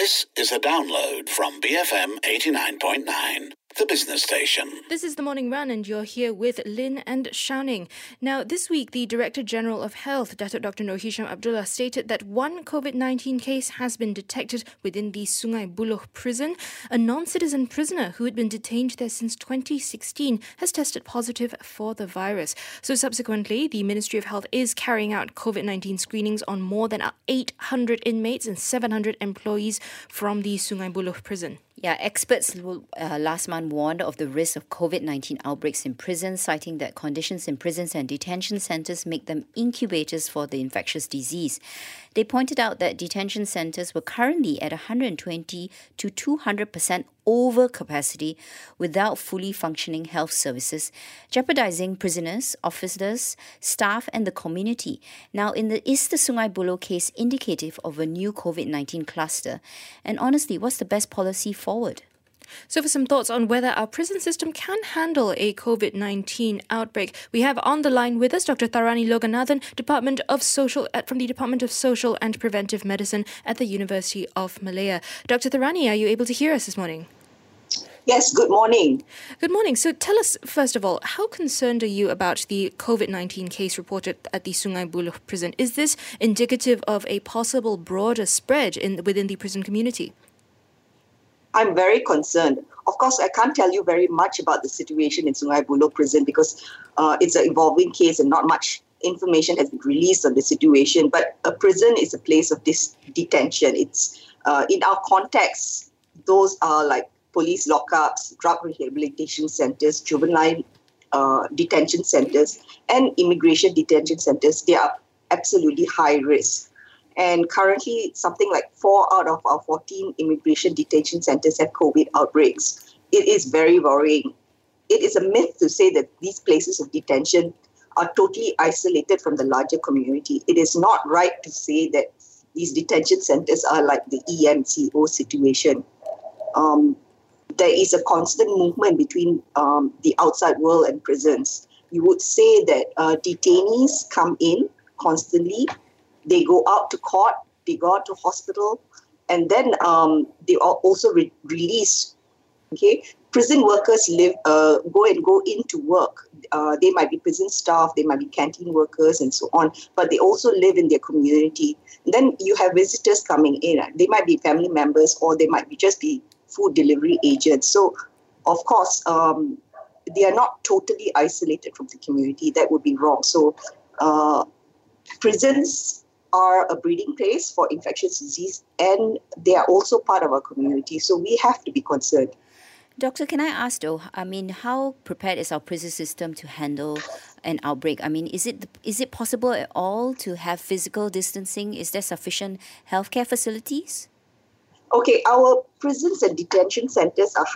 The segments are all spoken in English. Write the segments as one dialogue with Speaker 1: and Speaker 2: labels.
Speaker 1: This is a download from BFM 89.9, the business station.
Speaker 2: This is The Morning Run and you're here with Lynn and Shouning. Now, this week, the Director General of Health, Datuk Dr. Noor Hisham Abdullah, stated that one COVID-19 case has been detected within the Sungai Buloh prison. A non-citizen prisoner who had been detained there since 2016 has tested positive for the virus. So subsequently, the Ministry of Health is carrying out COVID-19 screenings on more than 800 inmates and 700 employees from the Sungai Buloh prison.
Speaker 3: Yeah, experts last month warned of the risk of COVID-19 outbreaks in prisons, citing that conditions in prisons and detention centres make them incubators for the infectious disease. They pointed out that detention centres were currently at 120 to 200% over capacity without fully functioning health services, jeopardizing prisoners, officers, staff and the community. Now, is the Sungai Buloh case indicative of a new COVID-19 cluster? And honestly, what's the best policy forward?
Speaker 2: So for some thoughts on whether our prison system can handle a COVID-19 outbreak, we have on the line with us Dr. Tharani Loganathan, from the Department of Social and Preventive Medicine at the University of Malaya. Dr. Tharani, are you able to hear us this morning?
Speaker 4: Yes, good morning.
Speaker 2: Good morning. So tell us, first of all, how concerned are you about the COVID-19 case reported at the Sungai Buloh prison? Is this indicative of a possible broader spread within the prison community?
Speaker 4: I'm very concerned. Of course, I can't tell you very much about the situation in Sungai Buloh prison because it's an evolving case and not much information has been released on the situation. But a prison is a place of detention. It's in our context, those are like police lockups, drug rehabilitation centres, juvenile detention centres, and immigration detention centres. They are absolutely high risk. And currently, something like 4 out of our 14 immigration detention centres have COVID outbreaks. It is very worrying. It is a myth to say that these places of detention are totally isolated from the larger community. It is not right to say that these detention centres are like the EMCO situation. There is a constant movement between the outside world and prisons. You would say that detainees come in constantly. They go out to court, they go out to hospital, and then they are also released. Okay, prison workers go into work. They might be prison staff, they might be canteen workers, and so on. But they also live in their community. And then you have visitors coming in. They might be family members, or they might just be food delivery agents. So, of course, they are not totally isolated from the community. That would be wrong. So, prisons are a breeding place for infectious disease, and they are also part of our community. So we have to be concerned.
Speaker 3: Doctor, can I ask though, how prepared is our prison system to handle an outbreak? Is it possible at all to have physical distancing? Is there sufficient healthcare facilities?
Speaker 4: Okay, our prisons and detention centres are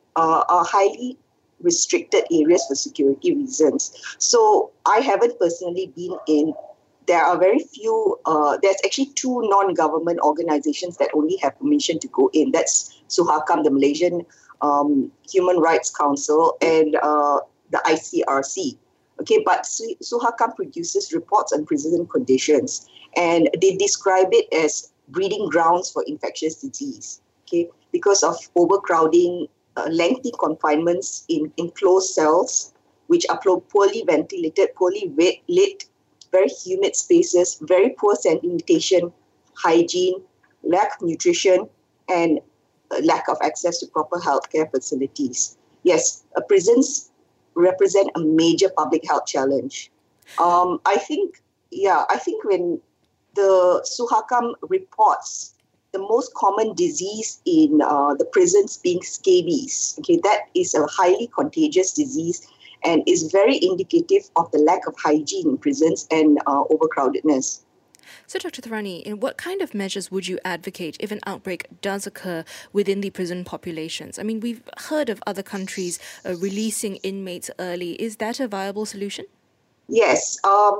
Speaker 4: highly restricted areas for security reasons. So I haven't personally been in. There are very few, there's actually 2 non-government organizations that only have permission to go in. That's SUHAKAM, the Malaysian Human Rights Council, and the ICRC. Okay, but SUHAKAM produces reports on prison conditions, and they describe it as breeding grounds for infectious disease. Okay, because of overcrowding, lengthy confinements in enclosed cells, which are poorly ventilated, poorly lit, very humid spaces, very poor sanitation, hygiene, lack of nutrition, and lack of access to proper healthcare facilities. Yes, prisons represent a major public health challenge. I think when the SUHAKAM reports the most common disease in the prisons being scabies, okay, that is a highly contagious disease and is very indicative of the lack of hygiene in prisons and overcrowdedness.
Speaker 2: So, Dr. Tharani, what kind of measures would you advocate if an outbreak does occur within the prison populations? We've heard of other countries releasing inmates early. Is that a viable solution?
Speaker 4: Yes.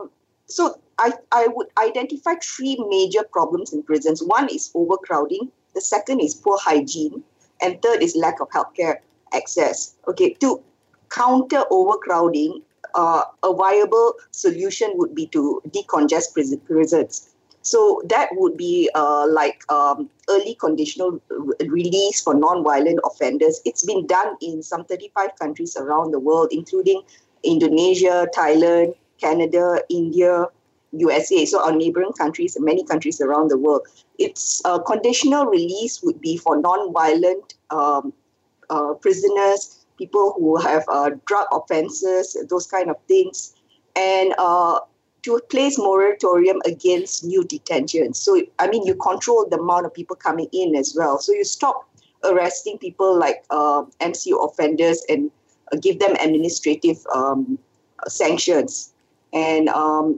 Speaker 4: So I would identify 3 major problems in prisons. One is overcrowding. The second is poor hygiene. And third is lack of healthcare access. Okay, to counter overcrowding, a viable solution would be to decongest prisons. So that would be early conditional release for non-violent offenders. It's been done in some 35 countries around the world, including Indonesia, Thailand, Canada, India, USA. So our neighboring countries and many countries around the world. It's conditional release would be for non-violent prisoners, people who have drug offenses, those kind of things, and to place moratorium against new detentions. So, I mean, you control the amount of people coming in as well. So you stop arresting people like MCO offenders and give them administrative sanctions, and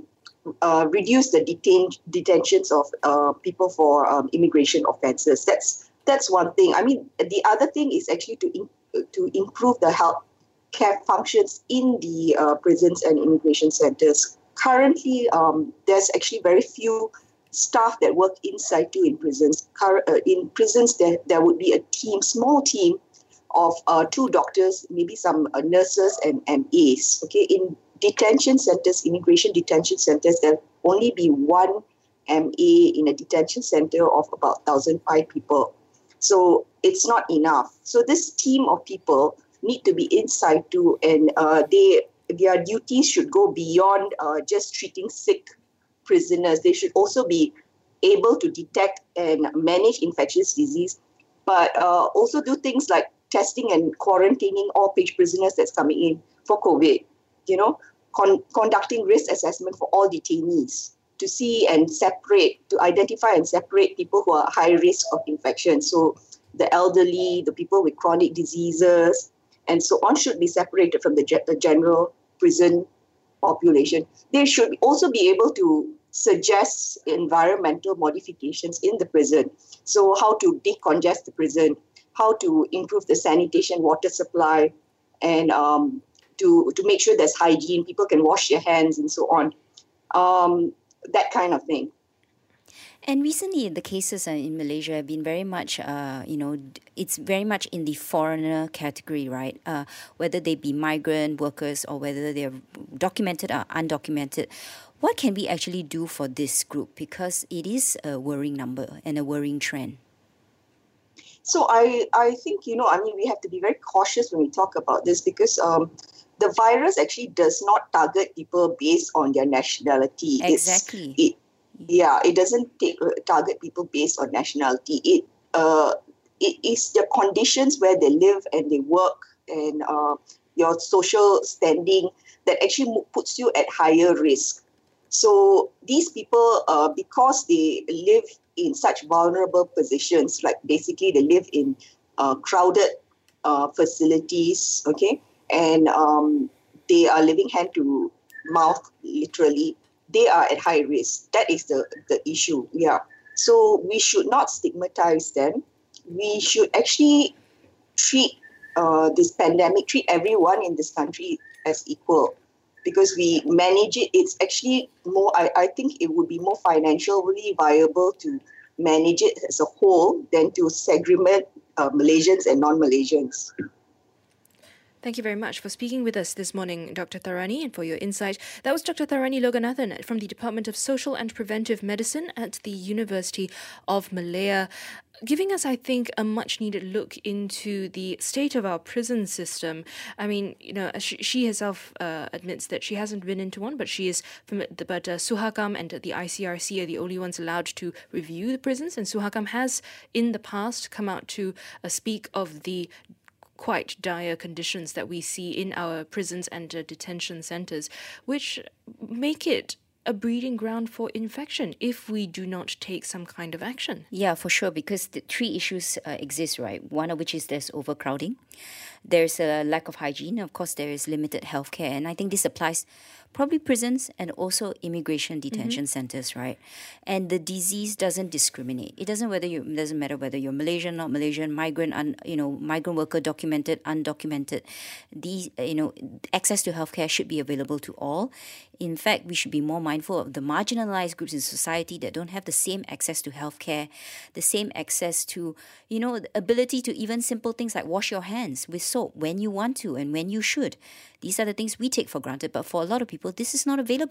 Speaker 4: reduce the detentions of people for immigration offenses. That's one thing. I mean, the other thing is actually to improve the health care functions in the prisons and immigration centers. Currently, there's actually very few staff that work inside too in prisons. In prisons, there would be a small team of 2 doctors, maybe some nurses and MAs. Okay, in detention centers, immigration detention centers, there'll only be 1 MA in a detention center of about 1,005 people. So it's not enough. So this team of people need to be inside too, and their duties should go beyond just treating sick prisoners. They should also be able to detect and manage infectious disease, but also do things like testing and quarantining all prisoners that's coming in for COVID, conducting risk assessment for all detainees to see and separate, to identify and separate people who are high risk of infection. So the elderly, the people with chronic diseases, and so on should be separated from the general prison population. They should also be able to suggest environmental modifications in the prison. So how to decongest the prison, how to improve the sanitation, water supply, and to make sure there's hygiene, people can wash their hands and so on. That kind of thing.
Speaker 3: And recently, the cases in Malaysia have been very much, it's very much in the foreigner category, right? Whether they be migrant workers or whether they're documented or undocumented. What can we actually do for this group? Because it is a worrying number and a worrying trend.
Speaker 4: So I think, we have to be very cautious when we talk about this because the virus actually does not target people based on their nationality.
Speaker 3: Exactly.
Speaker 4: It doesn't target people based on nationality. It is the conditions where they live and they work and your social standing that actually puts you at higher risk. So these people, because they live in such vulnerable positions, like basically they live in crowded facilities, okay, and they are living hand to mouth, literally, they are at high risk. That is the issue, yeah. So we should not stigmatize them. We should actually treat this pandemic, treat everyone in this country as equal. Because we manage it, it's actually more, I think it would be more financially viable to manage it as a whole than to segregate Malaysians and non-Malaysians.
Speaker 2: Thank you very much for speaking with us this morning, Dr. Tharani, and for your insight. That was Dr. Tharani Loganathan from the Department of Social and Preventive Medicine at the University of Malaya, giving us, I think, a much-needed look into the state of our prison system. I mean, she herself admits that she hasn't been into one, but Suhakam and the ICRC are the only ones allowed to review the prisons, and Suhakam has, in the past, come out to speak of the quite dire conditions that we see in our prisons and detention centres, which make it a breeding ground for infection if we do not take some kind of action.
Speaker 3: Yeah, for sure, because the 3 issues exist, right? One of which is there's overcrowding, there's a lack of hygiene, of course there is limited healthcare, and I think this applies probably prisons and also immigration detention centers, right? And the disease doesn't discriminate. It doesn't matter whether you're Malaysian, not Malaysian, migrant, migrant worker, documented, undocumented. These, access to healthcare should be available to all. In fact, we should be more mindful of the marginalized groups in society that don't have the same access to healthcare, the same access to, the ability to even simple things like wash your hands with soap when you want to and when you should. These are the things we take for granted, but for a lot of people, this is not available.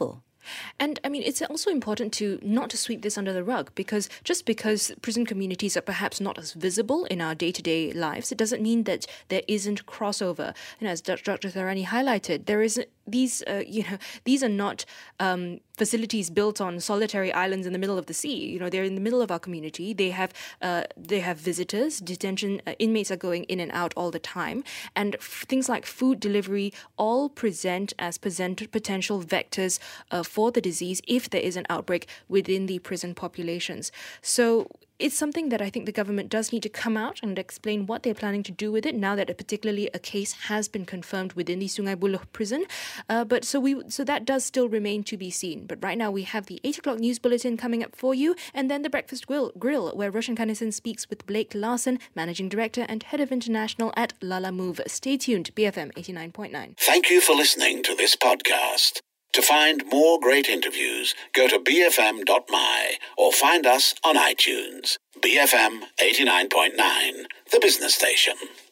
Speaker 2: And I mean, it's also important to not to sweep this under the rug, because just because prison communities are perhaps not as visible in our day-to-day lives, it doesn't mean that there isn't crossover. And as Dr. Tharani highlighted, there is these are not facilities built on solitary islands in the middle of the sea. They're in the middle of our community. They have visitors. Detention inmates are going in and out all the time, and things like food delivery all present as potential vectors for the disease if there is an outbreak within the prison populations. So it's something that I think the government does need to come out and explain what they're planning to do with it now that particularly a case has been confirmed within the Sungai Buloh prison. But so that does still remain to be seen. But right now we have the 8 o'clock news bulletin coming up for you, and then the Breakfast Grill, where Roshan Kanesan speaks with Blake Larson, Managing Director and Head of International at Lala Move. Stay tuned, BFM 89.9.
Speaker 1: Thank you for listening to this podcast. To find more great interviews, go to bfm.my or find us on iTunes. BFM 89.9, the business station.